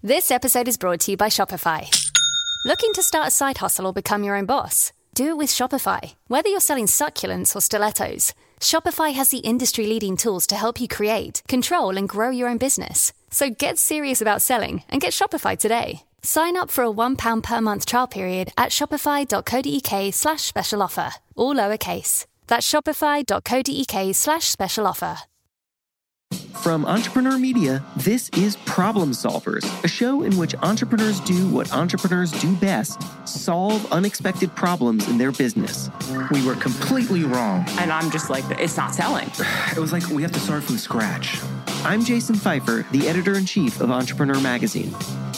This episode is brought to you by Shopify. Looking to start a side hustle or become your own boss? Do it with Shopify. Whether you're selling succulents or stilettos, Shopify has the industry-leading tools to help you create, control, and grow your own business. So get serious about selling and get Shopify today. Sign up for a £1 per month trial period at shopify.co.uk/special offer, all lowercase. That's shopify.co.uk/special offer. From Entrepreneur Media, this is Problem Solvers, a show in which entrepreneurs do what entrepreneurs do best: solve unexpected problems in their business. We were completely wrong. And I'm just like, it's not selling. It was like we have to start from scratch. I'm Jason Pfeiffer, the editor-in-chief of Entrepreneur Magazine.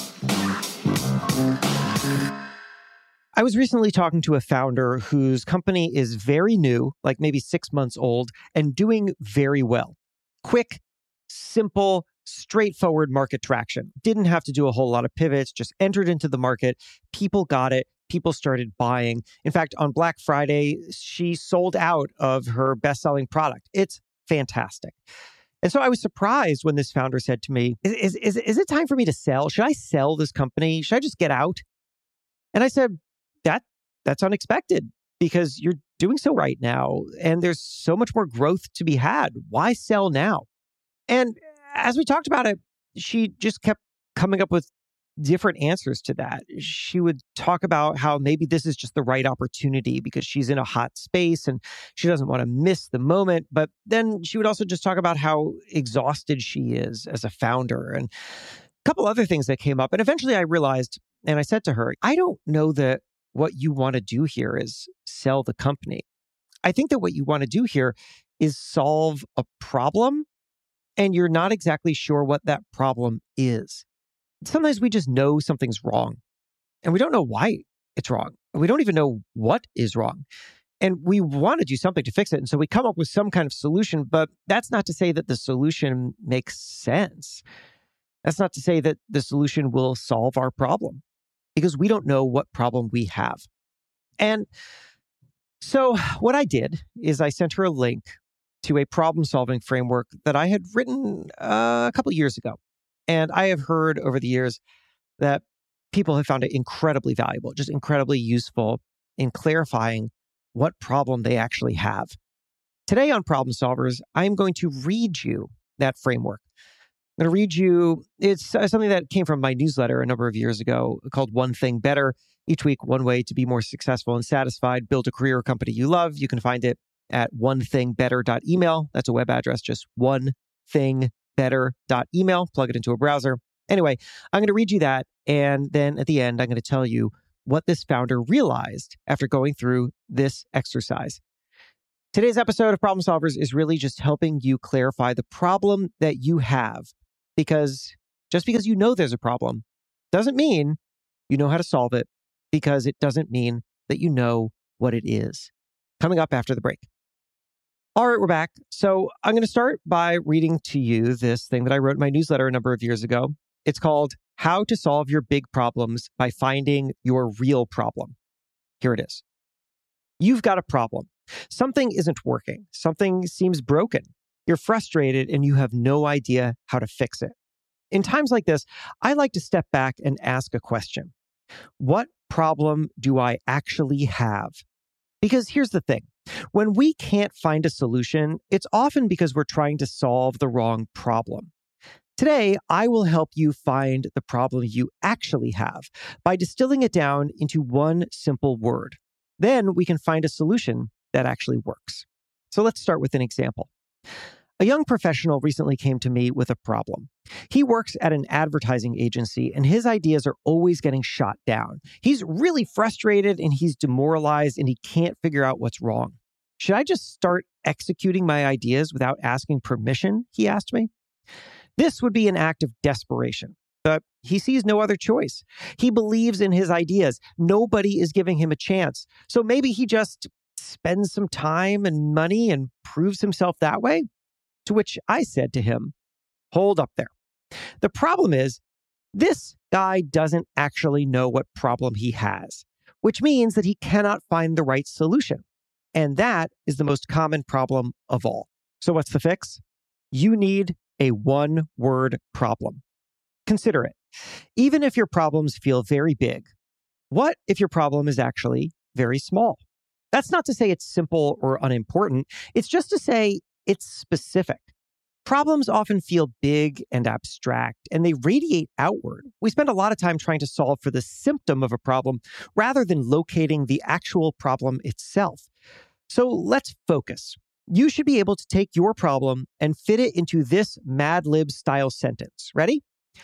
I was recently talking to a founder whose company is very new, like maybe 6 months old, and doing very well. Quick, simple, straightforward market traction. Didn't have to do a whole lot of pivots, just entered into the market. People got it. People started buying. In fact, on Black Friday, she sold out of her best-selling product. It's fantastic. And so I was surprised when this founder said to me, is it time for me to sell? Should I sell this company? Should I just get out? And I said, that's unexpected because you're doing so right now and there's so much more growth to be had. Why sell now? And as we talked about it, she just kept coming up with different answers to that. She would talk about how maybe this is just the right opportunity because she's in a hot space and she doesn't want to miss the moment. But then she would also just talk about how exhausted she is as a founder and a couple other things that came up. And eventually I realized, and I said to her, I don't know that what you want to do here is sell the company. I think that what you want to do here is solve a problem, and you're not exactly sure what that problem is. Sometimes we just know something's wrong, and we don't know why it's wrong. We don't even know what is wrong. And we want to do something to fix it. And so we come up with some kind of solution, but that's not to say that the solution makes sense. That's not to say that the solution will solve our problem, because we don't know what problem we have. And so what I did is I sent her a link to a problem-solving framework that I had written a couple years ago. And I have heard over the years that people have found it incredibly valuable, just incredibly useful in clarifying what problem they actually have. Today on Problem Solvers, I'm going to read you that framework. I'm going to read you, it's something that came from my newsletter a number of years ago called One Thing Better. Each week, one way to be more successful and satisfied, build a career or company you love. You can find it at onethingbetter.email. That's a web address, just onethingbetter.email. Plug it into a browser. Anyway, I'm going to read you that. And then at the end, I'm going to tell you what this founder realized after going through this exercise. Today's episode of Problem Solvers is really just helping you clarify the problem that you have. Because just because you know there's a problem doesn't mean you know how to solve it, because it doesn't mean that you know what it is. Coming up after the break. All right, we're back. So I'm going to start by reading to you this thing that I wrote in my newsletter a number of years ago. It's called How to Solve Your Big Problems by Finding Your Real Problem. Here it is. You've got a problem. Something isn't working. Something seems broken. You're frustrated and you have no idea how to fix it. In times like this, I like to step back and ask a question. What problem do I actually have? Because here's the thing. When we can't find a solution, it's often because we're trying to solve the wrong problem. Today, I will help you find the problem you actually have by distilling it down into one simple word. Then we can find a solution that actually works. So let's start with an example. A young professional recently came to me with a problem. He works at an advertising agency and his ideas are always getting shot down. He's really frustrated and he's demoralized and he can't figure out what's wrong. Should I just start executing my ideas without asking permission? He asked me. This would be an act of desperation, but he sees no other choice. He believes in his ideas. Nobody is giving him a chance. So maybe he just spends some time and money and proves himself that way. To which I said to him, hold up there. The problem is, this guy doesn't actually know what problem he has, which means that he cannot find the right solution. And that is the most common problem of all. So what's the fix? You need a one-word problem. Consider it. Even if your problems feel very big, what if your problem is actually very small? That's not to say it's simple or unimportant. It's just to say it's specific. Problems often feel big and abstract, and they radiate outward. We spend a lot of time trying to solve for the symptom of a problem rather than locating the actual problem itself. So let's focus. You should be able to take your problem and fit it into this Mad Lib style sentence. Ready?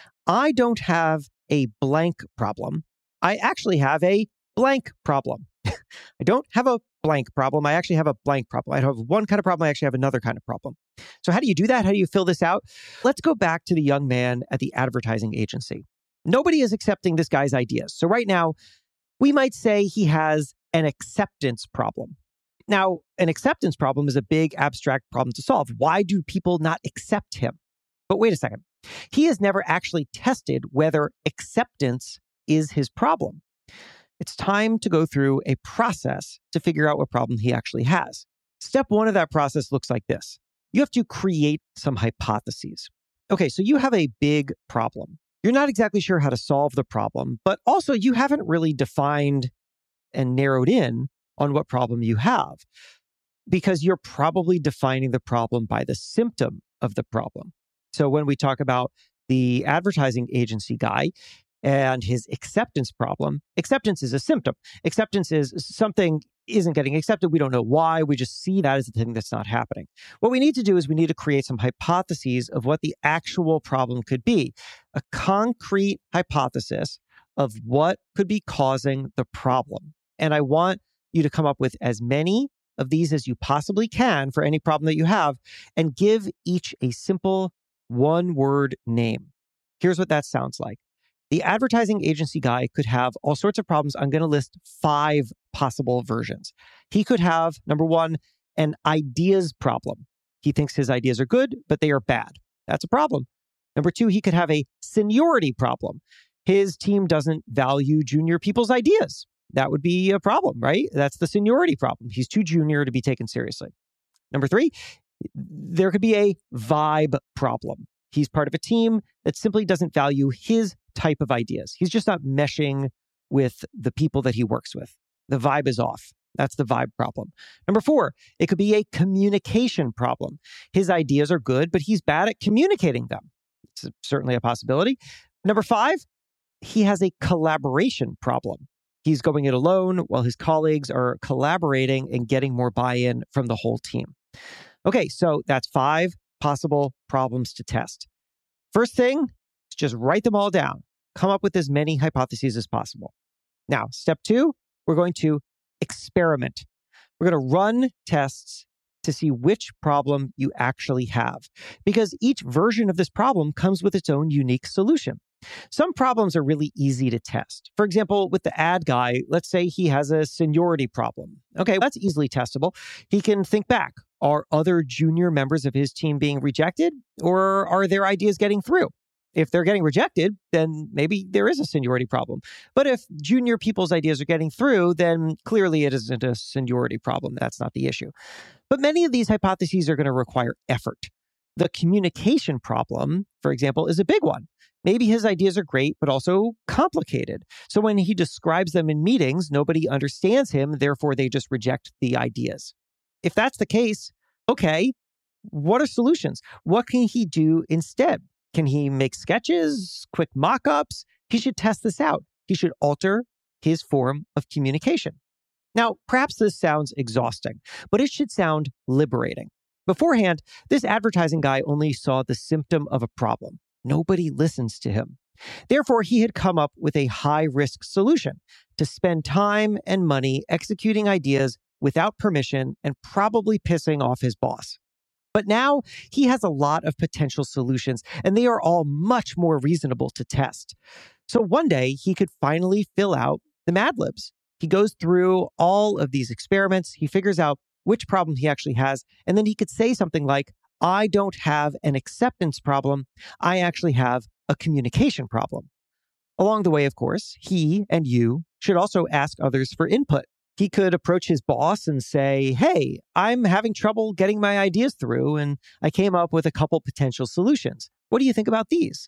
I don't have a blank problem. I actually have a blank problem. I don't have a blank problem. I actually have a blank problem. I don't have one kind of problem. I actually have another kind of problem. So how do you do that? How do you fill this out? Let's go back to the young man at the advertising agency. Nobody is accepting this guy's ideas. So right now, we might say he has an acceptance problem. Now, an acceptance problem is a big abstract problem to solve. Why do people not accept him? But wait a second. He has never actually tested whether acceptance is his problem. It's time to go through a process to figure out what problem he actually has. Step one of that process looks like this. You have to create some hypotheses. Okay, so you have a big problem. You're not exactly sure how to solve the problem, but also you haven't really defined and narrowed in on what problem you have, because you're probably defining the problem by the symptom of the problem. So when we talk about the advertising agency guy and his acceptance problem, acceptance is a symptom. Acceptance is something isn't getting accepted. We don't know why. We just see that as the thing that's not happening. What we need to do is we need to create some hypotheses of what the actual problem could be, a concrete hypothesis of what could be causing the problem. And I want you to come up with as many of these as you possibly can for any problem that you have, and give each a simple one-word name. Here's what that sounds like. The advertising agency guy could have all sorts of problems. I'm going to list 5 possible versions. He could have, number 1, an ideas problem. He thinks his ideas are good, but they are bad. That's a problem. Number 2, he could have a seniority problem. His team doesn't value junior people's ideas. That would be a problem, right? That's the seniority problem. He's too junior to be taken seriously. Number 3, there could be a vibe problem. He's part of a team that simply doesn't value his type of ideas. He's just not meshing with the people that he works with. The vibe is off. That's the vibe problem. Number 4, it could be a communication problem. His ideas are good, but he's bad at communicating them. It's certainly a possibility. Number 5, he has a collaboration problem. He's going it alone while his colleagues are collaborating and getting more buy-in from the whole team. Okay, so that's 5 possible problems to test. First thing is just write them all down. Come up with as many hypotheses as possible. Now, step 2, we're going to experiment. We're going to run tests to see which problem you actually have, because each version of this problem comes with its own unique solution. Some problems are really easy to test. For example, with the ad guy, let's say he has a seniority problem. Okay, that's easily testable. He can think back. Are other junior members of his team being rejected, or are their ideas getting through? If they're getting rejected, then maybe there is a seniority problem. But if junior people's ideas are getting through, then clearly it isn't a seniority problem. That's not the issue. But many of these hypotheses are going to require effort. The communication problem, for example, is a big one. Maybe his ideas are great, but also complicated. So when he describes them in meetings, nobody understands him. Therefore, they just reject the ideas. If that's the case, okay, what are solutions? What can he do instead? Can he make sketches, quick mock-ups? He should test this out. He should alter his form of communication. Now, perhaps this sounds exhausting, but it should sound liberating. Beforehand, this advertising guy only saw the symptom of a problem. Nobody listens to him. Therefore, he had come up with a high-risk solution to spend time and money executing ideas without permission and probably pissing off his boss. But now he has a lot of potential solutions, and they are all much more reasonable to test. So one day he could finally fill out the Mad Libs. He goes through all of these experiments. He figures out which problem he actually has, and then he could say something like, I don't have an acceptance problem. I actually have a communication problem. Along the way, of course, he and you should also ask others for input. He could approach his boss and say, hey, I'm having trouble getting my ideas through, and I came up with a couple potential solutions. What do you think about these?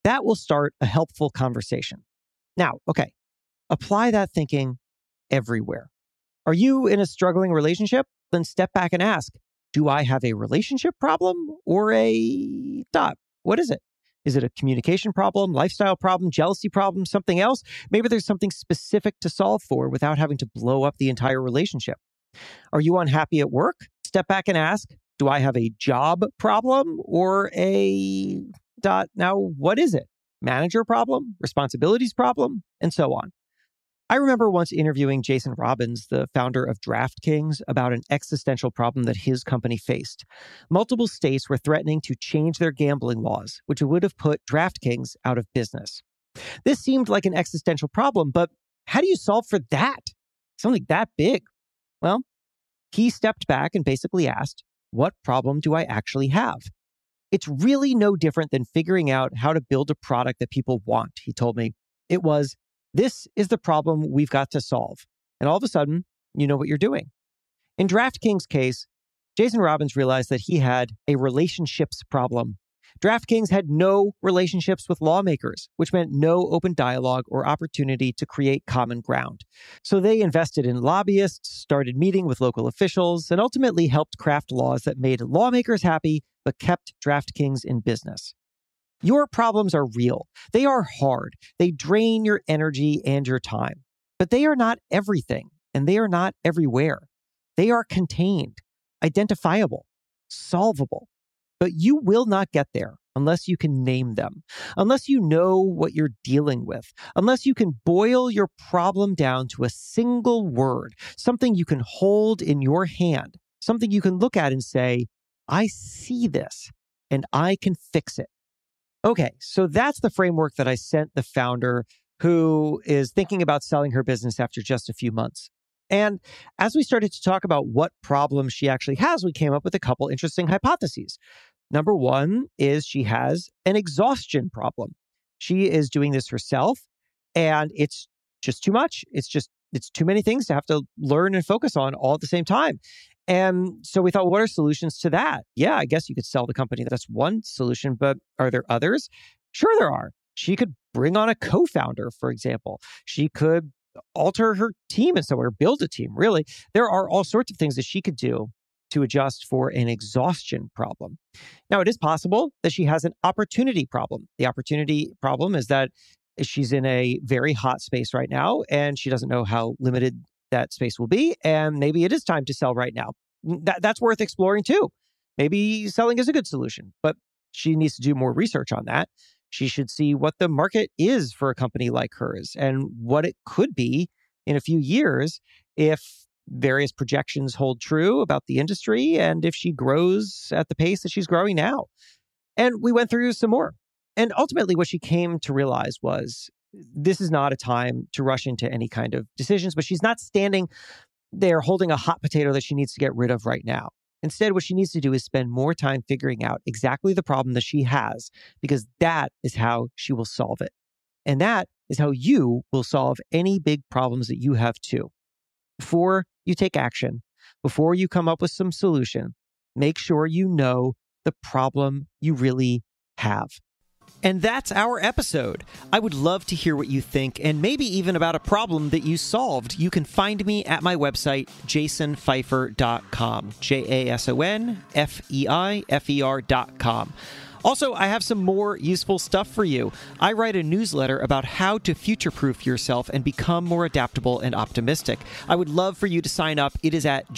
That will start a helpful conversation. Now, okay, apply that thinking everywhere. Are you in a struggling relationship? Then step back and ask, do I have a relationship problem or a dot? What is it? Is it a communication problem, lifestyle problem, jealousy problem, something else? Maybe there's something specific to solve for without having to blow up the entire relationship. Are you unhappy at work? Step back and ask, do I have a job problem or a dot? Now, what is it? Manager problem, responsibilities problem, and so on. I remember once interviewing Jason Robins, the founder of DraftKings, about an existential problem that his company faced. Multiple states were threatening to change their gambling laws, which would have put DraftKings out of business. This seemed like an existential problem, but how do you solve for that? Something that big? Well, he stepped back and basically asked, what problem do I actually have? It's really no different than figuring out how to build a product that people want, he told me. It was, this is the problem we've got to solve. And all of a sudden, you know what you're doing. In DraftKings' case, Jason Robins realized that he had a relationships problem. DraftKings had no relationships with lawmakers, which meant no open dialogue or opportunity to create common ground. So they invested in lobbyists, started meeting with local officials, and ultimately helped craft laws that made lawmakers happy but kept DraftKings in business. Your problems are real. They are hard. They drain your energy and your time. But they are not everything, and they are not everywhere. They are contained, identifiable, solvable. But you will not get there unless you can name them, unless you know what you're dealing with, unless you can boil your problem down to a single word, something you can hold in your hand, something you can look at and say, I see this and I can fix it. Okay, so that's the framework that I sent the founder who is thinking about selling her business after just a few months. And as we started to talk about what problems she actually has, we came up with a couple interesting hypotheses. Number one is she has an exhaustion problem. She is doing this herself, and it's just too much. It's too many things to have to learn and focus on all at the same time. And so we thought, what are solutions to that? Yeah, I guess you could sell the company. That's one solution, but are there others? Sure, there are. She could bring on a co-founder, for example. She could alter her team in some way, or build a team, really. There are all sorts of things that she could do to adjust for an exhaustion problem. Now, it is possible that she has an opportunity problem. The opportunity problem is that she's in a very hot space right now, and she doesn't know how limited that space will be, and maybe it is time to sell right now. That's worth exploring too. Maybe selling is a good solution, but she needs to do more research on that. She should see what the market is for a company like hers and what it could be in a few years if various projections hold true about the industry and if she grows at the pace that she's growing now. And we went through some more. And ultimately, what she came to realize was this is not a time to rush into any kind of decisions, but she's not standing there holding a hot potato that she needs to get rid of right now. Instead, what she needs to do is spend more time figuring out exactly the problem that she has, because that is how she will solve it. And that is how you will solve any big problems that you have too. Before you take action, before you come up with some solution, make sure you know the problem you really have. And that's our episode. I would love to hear what you think, and maybe even about a problem that you solved. You can find me at my website, jasonfeifer.com, JASONFEIFER.com. Also, I have some more useful stuff for you. I write a newsletter about how to future-proof yourself and become more adaptable and optimistic. I would love for you to sign up. It is at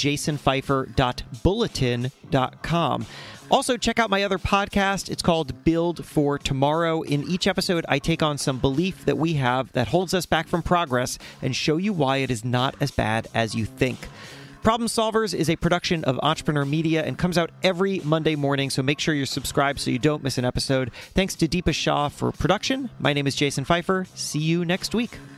jasonfeifer.bulletin.com. Also, check out my other podcast. It's called Build for Tomorrow. In each episode, I take on some belief that we have that holds us back from progress and show you why it is not as bad as you think. Problem Solvers is a production of Entrepreneur Media and comes out every Monday morning, so make sure you're subscribed so you don't miss an episode. Thanks to Deepa Shah for production. My name is Jason Feifer. See you next week.